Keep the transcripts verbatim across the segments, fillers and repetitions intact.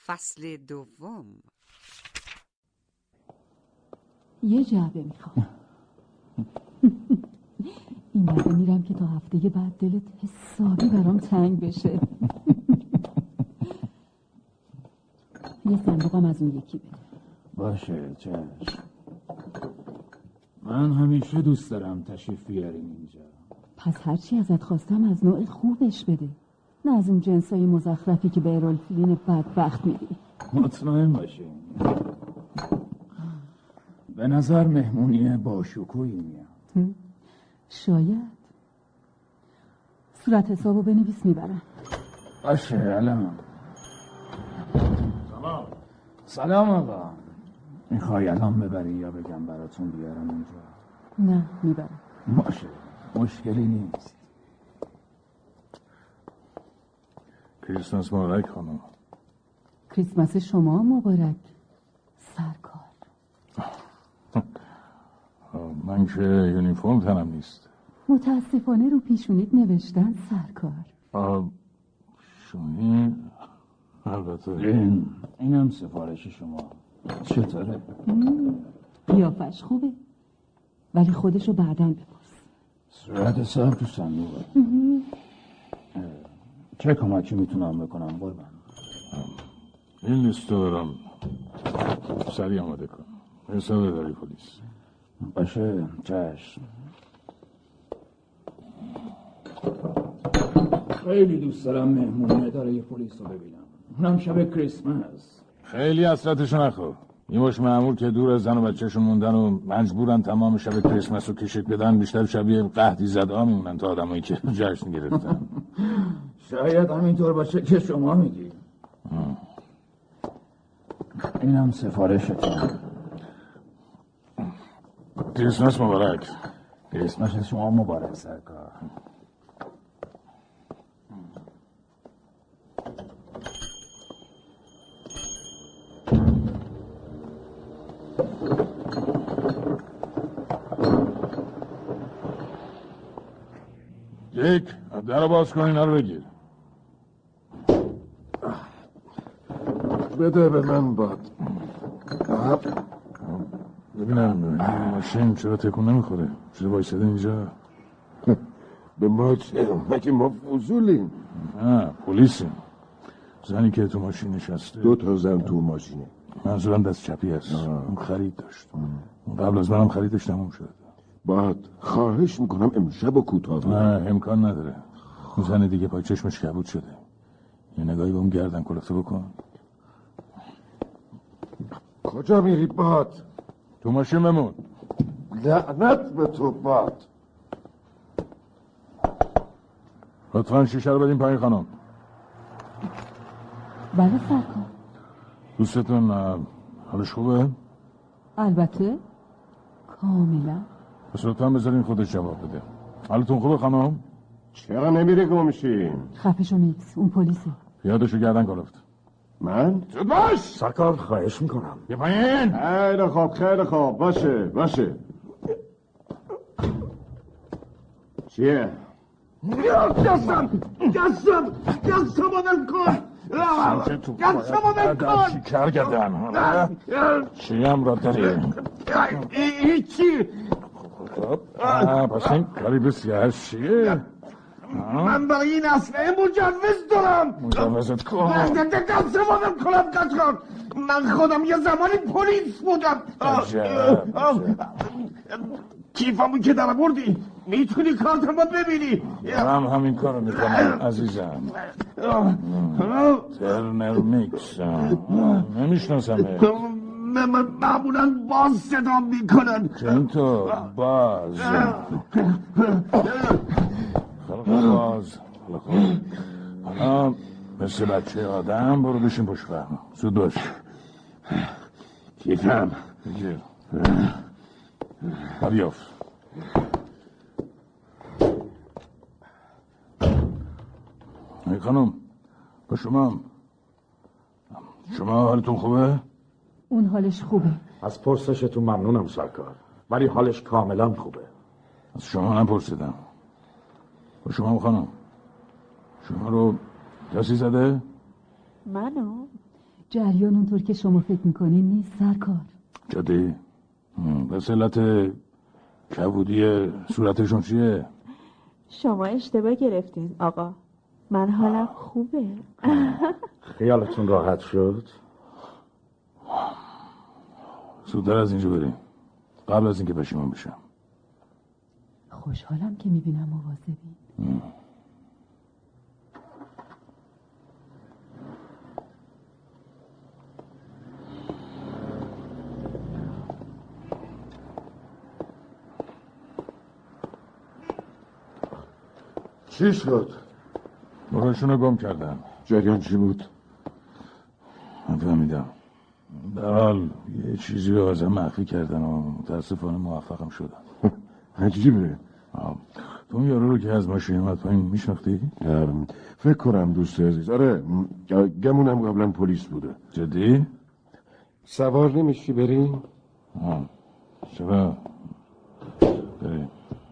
فصل دوم. یه جعبه میخوام. این دفعه میرم که تا هفته بعد دلت حسابی برام تنگ بشه. یه صندوقم از اون یکی بده. باشه چشم. من همیشه دوست دارم تشریف بیاریم اینجا. پس هرچی ازت خواستم از نوع خوبش بده، نه از اون جنسای مزخرفی که به ارالفیلین بدبخت میدی. مطمئن باشین به نظر مهمونی با شکوهی میاد. شاید. صورت حسابو بنویس میبرم. باشه الان. سلام. سلام آقا. میخوای الان ببری یا بگم براتون بیارم اینجا؟ نه میبرم. باشه مشکلی نیست. کریسمس مبارک خانم. کریسمس شما مبارک سرکار. من که یونیفرم تنم نیست. متاسفانه رو پیشونیت نوشتن سرکار. آه شونی البته این اینم سفارش شما. چطوره؟ قیافش خوبه ولی خودشو بعداً بپرس. صورت حساب تو صندوقه. چه کمکی میتونم بکنم قربان؟ این لیستو برام سریع آماده کن. حساب داری پلیس. باشه چشم. خیلی دوست دارم مهمونی اداره پلیس رو ببینم، اونم شب کریسمس. خیلی حسرتشو نخور. این باش مأمور که دور از زن و بچهشون موندن و مجبورن تمام شب کریسمس رو کشک بدن، بیشتر شبیه قحطی زده میمونن تا آدمایی که جشن گرفتن. شاید همینطور باشه که شما میگی. اینم سفارشتون. کریسمس مبارک. کریسمس شما مبارک سرکار. یک در رو باز کن اینا رو بگیر. بده به من باد. ببینم این ماشین چرا تکون نمیخوره؟ چرا بایستده اینجا؟ به ما چرا؟ مگه ما فضولیم؟ نه پلیسیم. زنی که تو ماشین نشسته دو تا زن تو ماشینه. منظورم دست چپی هست. اون خرید داشت. قبل از منم خریدش تموم شد. بعد خواهش میکنم امشب و کوتاه. نه امکان نداره. اون زن دیگه پای چشمش کبود شده. یه نگاهی به اون گردن کلفته بکن. کجا میری باد؟ تو ماشین بمون. لعنت به تو باد. لطفاً شیشه رو بدین پایین خانم. بله سرکار. دوستتون حالش خوبه؟ البته کاملا. پس لطفاً بذارین خودش جواب بده. حالتون خوبه خانم؟ چرا نمیری گمشی؟ خفشو میکس اون پلیسه. یادشو گردن کلفت. من؟ زود باش! سرکار خواهش میکنم. یه پایین! خیلی خوب خیلی خوب باشه باشه. چیه؟ دستم دستم دستم آدم کن دستم آدم کن. چی کر گردن؟ چی هم را داری؟ هیچی. پس این کاری بسیار چیه؟ من برای این اسلحه مجوز دارم. مجوزت کن. دستم آدم کنم قطعا. من خودم یه زمانی پلیس بودم. کیفمو که در بردی میتونی کارتمو ببینی. هم همین کارو میکنم عزیزم. ترنر میکس نمیشناسمه. معمولا باز صدا میکنن. چنطور باز خلق باز حالا مثل بچه آدم برو بشین پشت فرمان. زود باش. کیفم بگیر بیافت. ای خانم با شما شما حالتون خوبه؟ اون حالش خوبه. از پرسشتون ممنونم سرکار ولی حالش کاملا خوبه. از شما نپرسیدم. با شما خانم شما رو کسی زده؟ منو؟ جریان اونطور که شما فکر میکنین نیست سرکار. جدی؟ بس علت کبودی صورتشون چیه؟ شما اشتباه گرفتین آقا، من حالم خوبه. خیالتون راحت شد؟ زودتر از اینجا بریم قبل از اینکه پشیمون بشم. خوشحالم که میبینم مواظبی. چی شد؟ نورشون رو گم کردن. جریان چی بود؟ من فهمیدم. در حال یه چیزی رو ازم مخفی کردن و متاسفانه موفقم شدن. عجیبه. تو اون یارو رو که از ماشین اومد پایین میشناختی؟ فکر کنم دوست عزیز. آره گمونم قبلا پلیس بوده. جدی؟ سوار نمیشی بریم؟ آه چرا؟ بریم.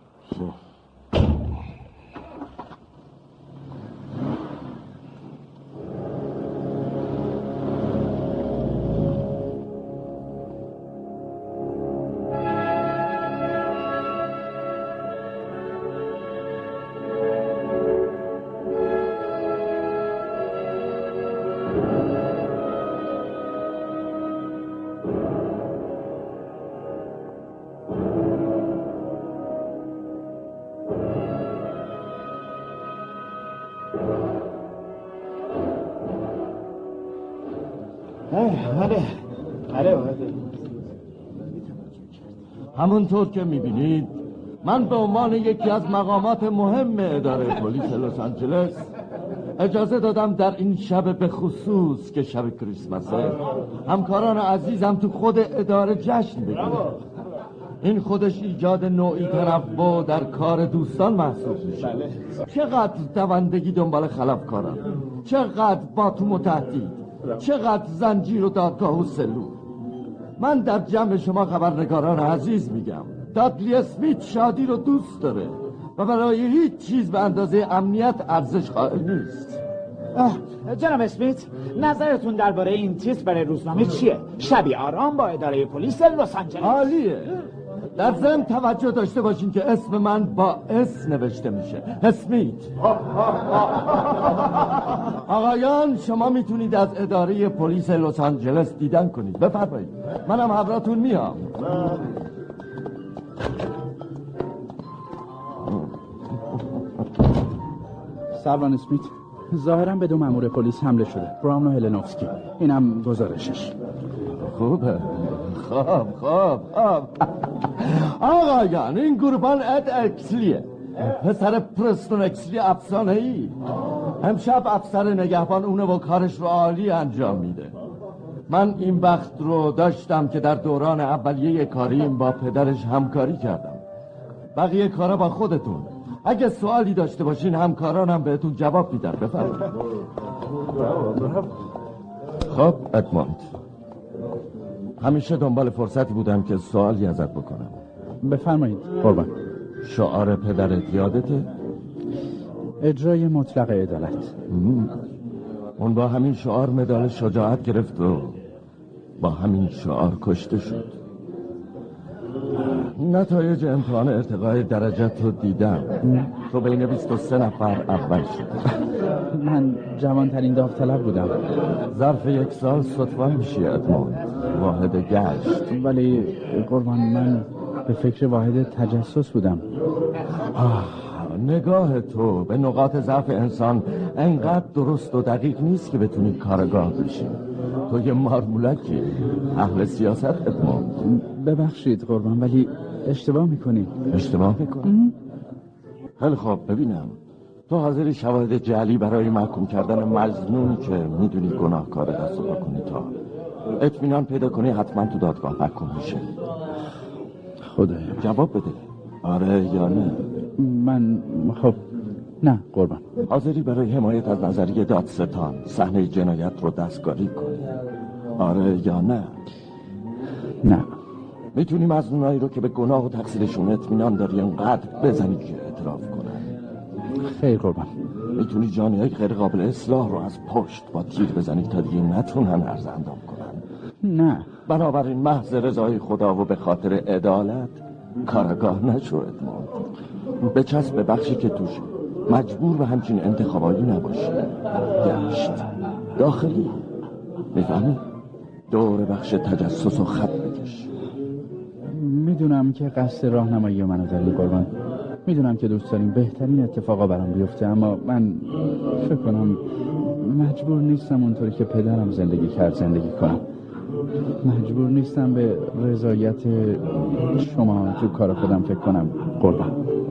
همونطور که میبینید من به عنوان یکی از مقامات مهم اداره پلیس لس آنجلس اجازه دادم در این شب به خصوص که شب کریسمسه همکاران عزیزم تو خود اداره جشن بگیرن. این خودش ایجاد نوعی تنوع در کار دوستان محسوب میشه. چقدر دوندگی دنبال خلافکاران، چقدر باتوم و تهدید، چقدر زنجیر و دادگاه و سلول. من در جمع شما خبرنگاران عزیز میگم دادلی اسمیت شادی رو دوست داره و برای هیچ چیز به اندازه امنیت ارزش قائل نیست. جناب اسمیت، نظرتون درباره این تیتر برای روزنامه چیه؟ شبی آرام با اداره پلیس لس آنجلس. عالیه. در ضمن توجه داشته باشین که اسم من با اس نوشته میشه، اسمیت. آقایان شما میتونید از اداره پلیس لس آنجلس دیدن کنید. بفرمایید منم همراهتون میام. سروان اسمیت، ظاهراً به دو مأمور پلیس حمله شده، براون و هلنوفسکی. اینم گزارشش. خوبه. خوب خوب خوب آقایان این قربان اد اکسلیه، پسر پرستون اکسلی افسانه ای. امشب افسر نگهبان اونه و کارش رو عالی انجام میده. من این بخت رو داشتم که در دوران اولیه کاریم با پدرش همکاری کردم. بقیه کارا با خودتون. اگه سوالی داشته باشین همکارانم بهتون جواب میدن. بفرمایید. خب ادموند، همیشه دنبال فرصتی بودم که سوالی ازت بکنم. بفرمایید قربان. شعار پدرت یادته؟ اجرای مطلق عدالت. اون با همین شعار مدال شجاعت گرفت و با همین شعار کشته شد. نتایج امتحان ارتقای درجت رو دیدم. تو بین بیست و سه نفر اول شد. من جوانترین داوطلب بودم. ظرف یک سال صدفه میشی ادموند، واحد گشت. ولی قربان من به فکر واحد تجسس بودم. آه، نگاه تو به نقاط ضعف انسان انقدر درست و دقیق نیست که بتونی کارگاه بشی. تو یه مارمولکی، اهل سیاست ادموند. ببخشید قربان ولی اشتباه میکنی. اشتباه میکنی؟ خیلی خوب ببینم تو حاضری شواهد جعلی برای محکوم کردن مجنون که میدونی گناهکار دست و کنی تا اطمینان پیدا کنی حتما تو دادگاه محکوم میشه. خدایا جواب بده آره یا نه. من خب نه قربان. حاضری برای حمایت از نظریه دادستان صحنه جنایت رو دستکاری کنی آره یا نه؟ نه. میتونی مظنونایی رو که به گناه و تقصیرشون اطمینان داری انقدر بزنی که اعتراف کنن؟ خیر قربان. میتونی جانی غیر قابل اصلاح رو از پشت با تیر بزنی تا دیگه نتونن عرض اندام کنن. نه، بنابراین محض رضای خدا و به خاطر عدالت کارگاه نشو ادموند. بچسب به بخشی که توش مجبور به همچین انتخابایی نباشی. گشت داخلی، میفهمی؟ دور بخش تجسس و خط بکش. میدونم که قصد راهنمایی منو داری قربان. میدونم که دوست داریم بهترین اتفاقا برام بیفته، اما من فکر کنم مجبور نیستم اونطوری که پدرم زندگی کرد زندگی کنم. مجبور نیستم به رضایت شما تو کار خودم فکر کنم قربان.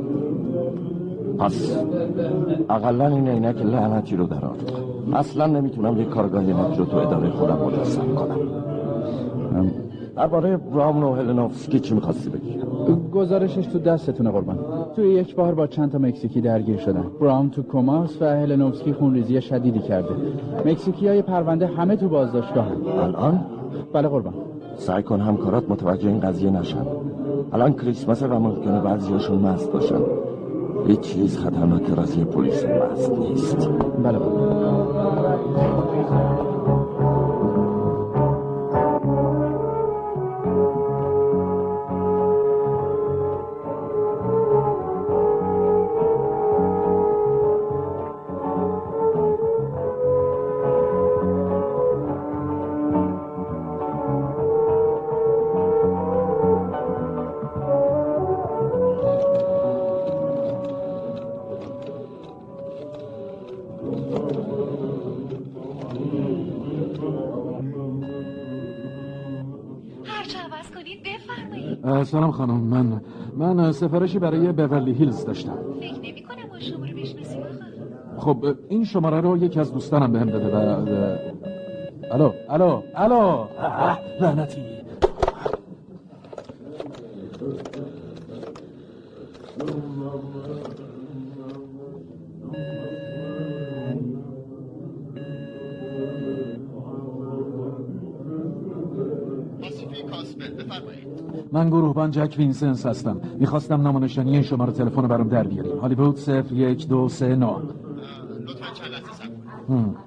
پس اقلا این عینک لعنتی رو درار. اصلا نمیتونم یک کارگاه عینکی رو تو اداره خودم مجسم کنم. درباره براون و هلنوفسکی چی میخواستی بگی؟ گزارشش تو دستتونه قربان. توی یک بار با چند تا مکزیکی درگیر شدن. براون تو کماس و هلنوفسکی خونریزی شدیدی کرده. مکزیکیای پرونده همه تو بازداشتگاه هم. الان؟ بله قربان. سعی کن همکارات متوجه این قضیه نشن. الان کریسمس و ممکنه بعضیاشون مست باشن. هیچ چیز خطرناک از یه پلیس مست نیست. بله قربان. سلام خانم، من من سفارشی برای بیورلی هیلز داشتم. فکر نمی کنم ما شما رو بشناسیم آقا. خب این شماره رو یکی از دوستانم بهم داده و الو الو الو لعنتی. من گروهبان جک وینسنس هستم. میخواستم نامونشانی این شماره تلفن رو برام در بیاریم. هالیوود صفر یک دو سه نه. لطفاً چند لحظه صبر کنید.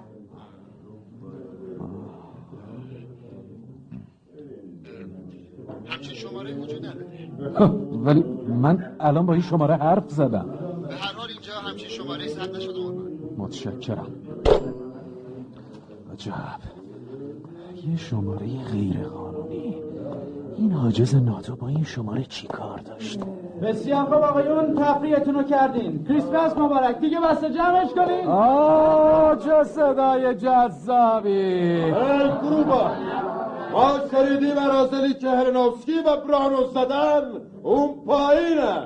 همچین شماره وجود نداره. ولی من الان با این شماره حرف زدم. به هر حال اینجا همچین شماره ثبت نشده قربان. متشکرم. عجب، یه شماره غیر قانونی. این حاجز ناتو با این شماره چی کار داشته؟ بسیار خوب آقایون، تفریحتون رو کردین. کریسمس مبارک. دیگه بسته جمعش کنین. آه چه صدای جذابی. ای گروبا، ما شنیدیم مراسلی که هلنوفسکی و برانو زدن اون پایینه.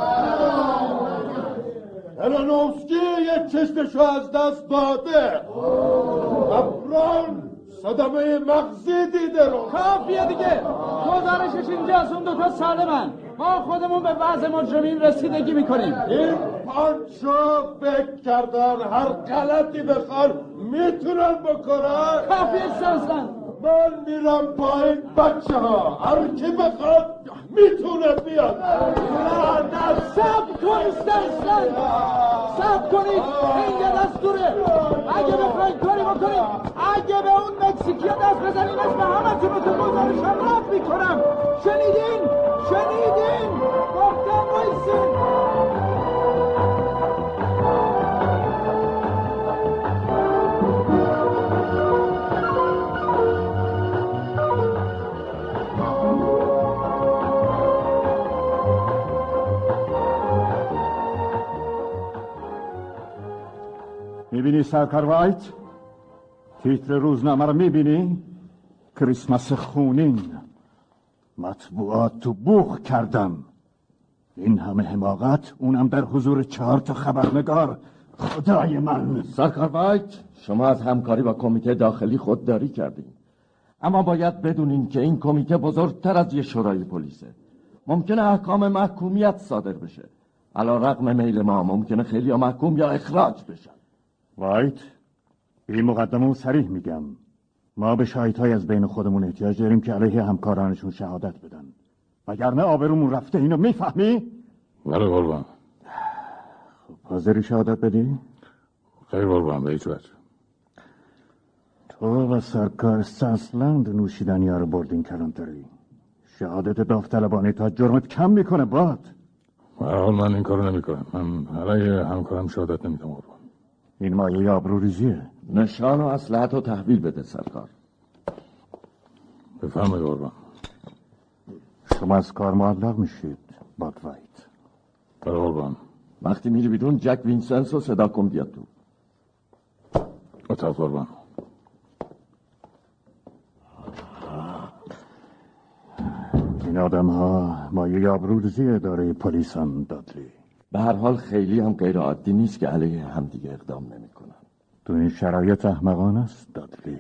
هلنوفسکی یک چشمشو از دست داده و بران صدمه مغزی دیده رو. کافیه دیگه، گزارشش اینجاست. اون دوتا سالمن. ما خودمون به وضع مجرمین رسیدگی میکنیم. این پانچو فکر کردن هر غلطی بخوان میتونن بکنن. کافیه سرسن. من میرم پایین بچه ها، هر کی بخواد میتونه بیاد. نه نه سب کن سرسن، سب کنید، این یه دستوره. اگه بخواید کاری بکنید، اگه به اون مکزیکی دست بزنین اسم همه تونو تو گزارشم رفت میکنم. شنیدین؟ شنیدین؟ گفتم وایسین. میبینی سرکار وایت؟ تیتر روزنامه رو میبینی؟ کریسمس خونین. مطبوعات تو بوخ کردم. این همه حماقت، اونم در حضور چهار تا خبرنگار. خدای من. سرکار وایت، شما از همکاری با کمیته داخلی خودداری کردین. اما باید بدونین که این کمیته بزرگتر از یه شورای پلیسه. ممکنه احکام محکومیت صادر بشه. علی رغم میل ما ممکنه خیلی ها محکوم یا اخراج بشن. وایت، این مقدمه رو صریح میگم. ما به شاهدهای از بین خودمون احتیاج داریم که علیه همکارانشون شهادت بدن. وگرنه آبرومون رفته. اینو میفهمی؟ بله قربان. خب حاضری شهادت بدی؟ خیر قربان، به هیچ وجه. تو و سرکار ساسلند نوشیدنی ها رو بردین کلانتری. شهادت داوطلبانه تا جرمت کم میکنه باد. حال من این کارو نمی کنم. من علیه همکارم شهادت نمیدم قربان. این مایه آبروریزیه. نشان و اسلحت رو تحویل بده سرکار. بفرمایید قربان. شما از کار معلق میشید باد وایت. بله قربان. وقتی میری بیرون جک وینسنس رو صدا کن بیاد تو. اتاق قربان. این آدم ها مایه آبروریزی اداره پلیسان دادلی. به هر حال خیلی هم غیر عادی نیست که علیه همدیگه اقدام نمی کنن. تو این شرایط احمقانه است دادلی.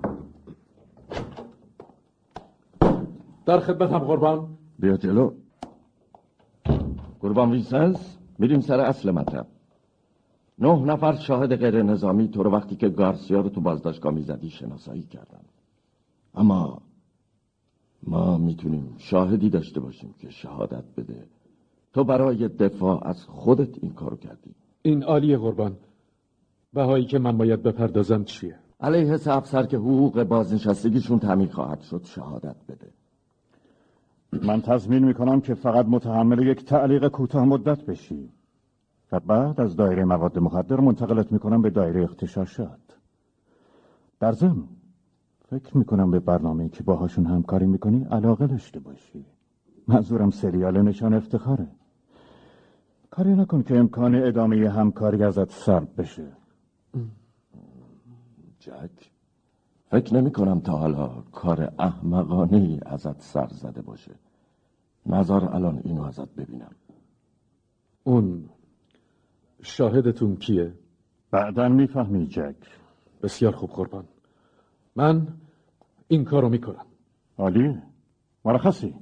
در خدمتم قربان. بیا جلو. قربان وینسنس، میریم سر اصل مطلب. نه نفر شاهد غیر نظامی تو رو وقتی که گارسیا رو تو بازداشتگاه میزدی شناسایی کردن. اما ما میتونیم شاهدی داشته باشیم که شهادت بده تو برای دفاع از خودت این کارو کردی. این عالیه قربان. بهایی که من باید بپردازم چیه؟ علیه سه افسر که حقوق بازنشستگیشون تامین خواهد شد شهادت بده. من تضمین میکنم که فقط متحمل یک تعلیق کوتاه مدت بشی و بعد از دایره مواد مخدر منتقلت میکنم به دایره اغتشاشات. در ضمن فکر میکنم به برنامه‌ای که باهاشون همکاری میکنی علاقه داشته باشی. منظورم سریال نشان افتخاره. کاری نکن که امکان ادامه همکاری ازت سلب بشه. جک، فکر نمی کنم تا حالا کار احمقانه‌ای ازت سر زده باشه. نظر الان اینو ازت ببینم. اون شاهدتون کیه؟ بعداً میفهمی جک. بسیار خوب قربان. من این کارو میکنم. عالی. مرخصی.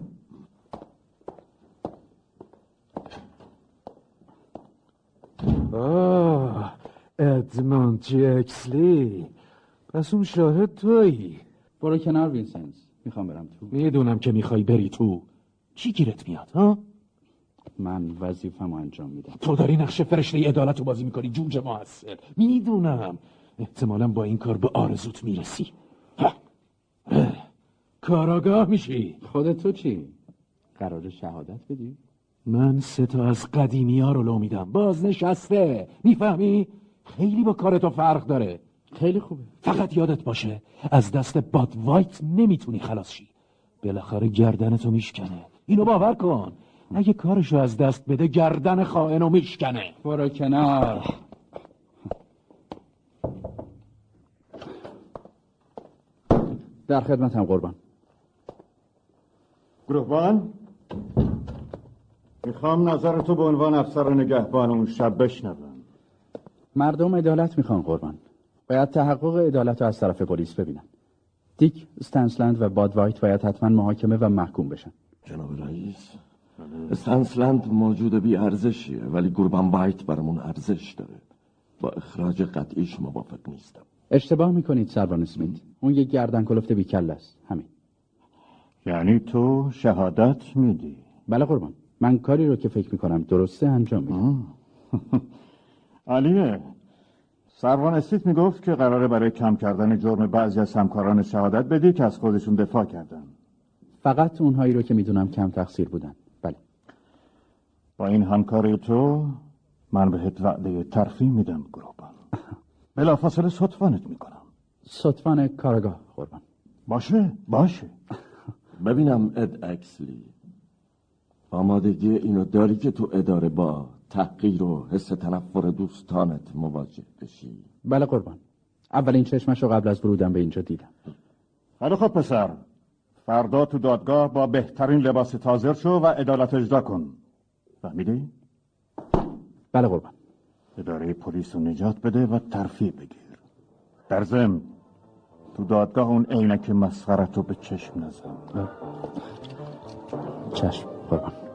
آه ادموند جکسلی، پس اون شاهد تویی. برو کنار وینسنس، میخوام برم تو. میدونم که میخوای بری تو. چی گیرت میاد ها؟ من وظیفه‌مو انجام میدم. تو داری نقش فرشته عدالت رو بازی میکنی جوجه معسل. میدونم احتمالاً با این کار به آرزوت میرسی. کاراگاه میشی. خودت تو چی؟ قرار شهادت بدی؟ من سه تا از قدیمی ها رو لو میدم. بازنشسته. میفهمی؟ خیلی با کار تو فرق داره. خیلی خوبه. فقط یادت باشه از دست باد وایت نمیتونی خلاص شی. بالاخره گردنتو میشکنه. اینو باور کن. اگه کارشو از دست بده گردن خائنو میشکنه. برو کنار. در خدمتم قربان. گروهبان، میخوام نظر تو به عنوان افسر نگهبان اون شب بشنوم. مردم عدالت میخوان قربان. باید تحقق عدالت رو از طرف پلیس ببینن. دیک استنسلند و باد وایت باید حتما محاکمه و محکوم بشن. جناب رئیس، استنسلند موجود بی ارزشیه ولی قربان وایت برامون ارزش داره. با اخراج قطعیش موافق نیستم. اشتباه میکنید سروان اسمیت. اون یک گردن کلفت بی کله است. همین. یعنی تو شهادت میدی؟ بله قربان. من کاری رو که فکر میکنم درسته انجام میدم. علیه، سروان اسمیت میگفت که قراره برای کم کردن جرم بعضی از همکاران شهادت بدی که از خودشون دفاع کردن. فقط اونهایی رو که میدونم کم تقصیر بودن. بله. با این همکاری تو من بهت وعده ترفیع میدم قربان. بلافاصله صدفانت میکنم. صدفان کارگاه قربان. باشه باشه. ببینم اد اکسلی، آمادگی اینو داری که تو اداره با تحقیر و حس تنفر دوستانت مواجه بشی؟ بله قربان. اولین چشمش رو قبل از ورودم به اینجا دیدم. خیلی خب پسر، فردا تو دادگاه با بهترین لباس تازر شو و عدالت اجرا کن. فهمیدی؟ بله قربان. اداره پلیس رو نجات بده و ترفیع بگیر. در ضمن تو دادگاه اون عینک مسخرت رو به چشم نزن. چشم قربان.